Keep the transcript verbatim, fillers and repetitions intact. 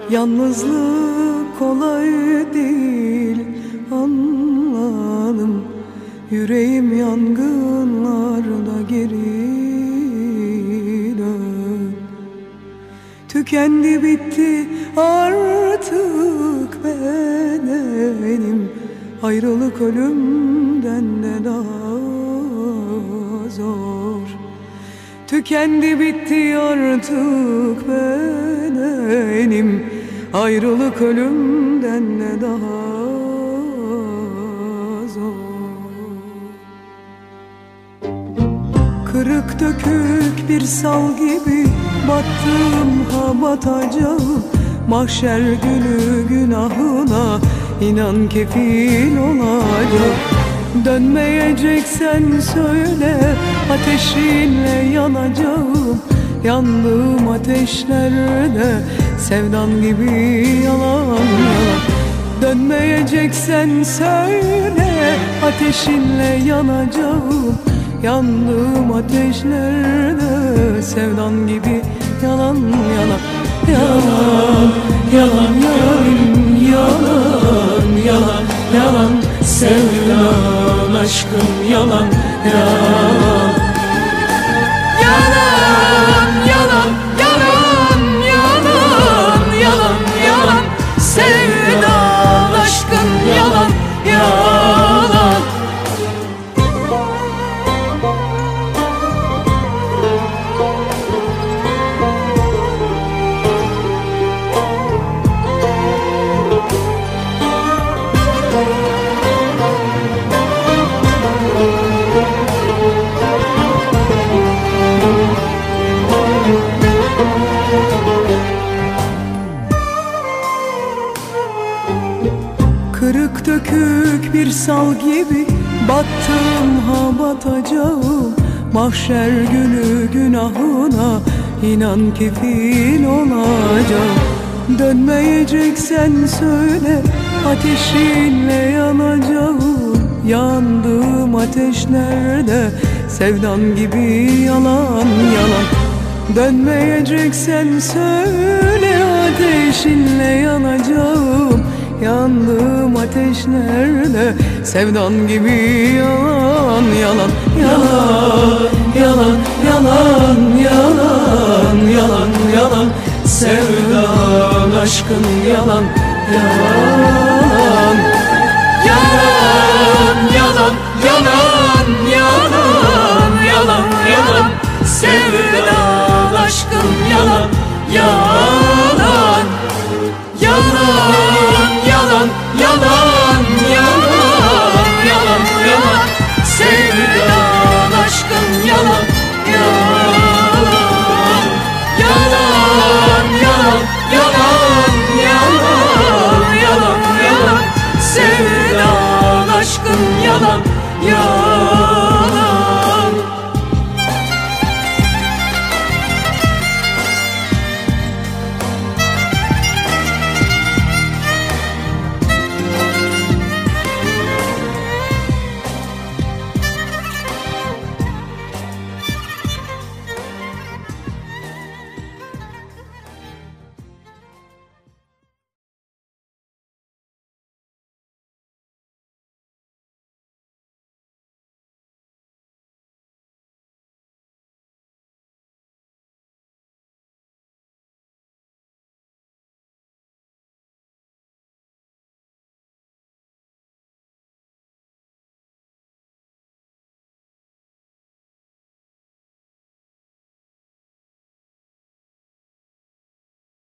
Yalnızlık kolay değil, anladım. Yüreğim yangınlarda geri dön. Tükendi bitti artık bedenim. Ayrılık ölümden de daha zor. Tükendi bitti artık bedenim. Ayrılık ölümden de daha zor. Kırık dökük bir sal gibi battım ha batacağım. Mahşer günü günahına inan kefil olacak. Dönmeyeceksen söyle, ateşinle yanacağım. Yandığım ateşlerde sevdan gibi yalan yalan. Dönmeyeceksen söyle, ateşinle yanacağım. Yandığım ateşlerde sevdan gibi yalan yalan. Yalan, yalan, yalan, yalan, yalan, yalan. Sevdan, aşkım yalan, yalan. Yalan, yalan, yalan, yalan, yalan, yalan. Sevdan, aşkım yalan, yalan. Kırık dökük bir sal gibi battım ha batacağım. Mahşer günü günahına inan kefil olacağım. Dönmeyeceksen söyle, ateşinle yanacağım. Yandığım ateşlerde sevdan gibi yalan yalan. Dönmeyeceksen söyle, ateşinle yanacağım. Yandığım ateşlerde sevdan gibi yalan yalan. Yalan, yalan, yalan, yalan, yalan, yalan. Sevdan, aşkın yalan, yalan. Yalan, yalan, yalan, yalan, yalan, yalan. Sevdan, aşkın yalan, yalan. Yalan, yalan, yalan, yalan, yalan, yalan. Sevdan, aşkım yalan, yalan. Yalan, yalan, yalan, yalan, yalan, yalan. Sevdan, aşkım yalan, yalan.